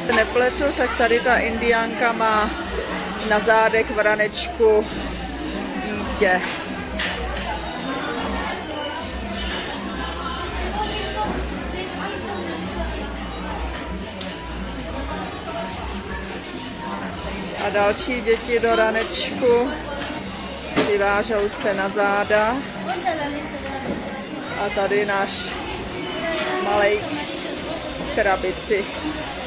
nepletu, tak tady ta indiánka má na zádech vranečku dítě. A další děti do ranečku přivážou se na záda. A tady náš malej v krabici.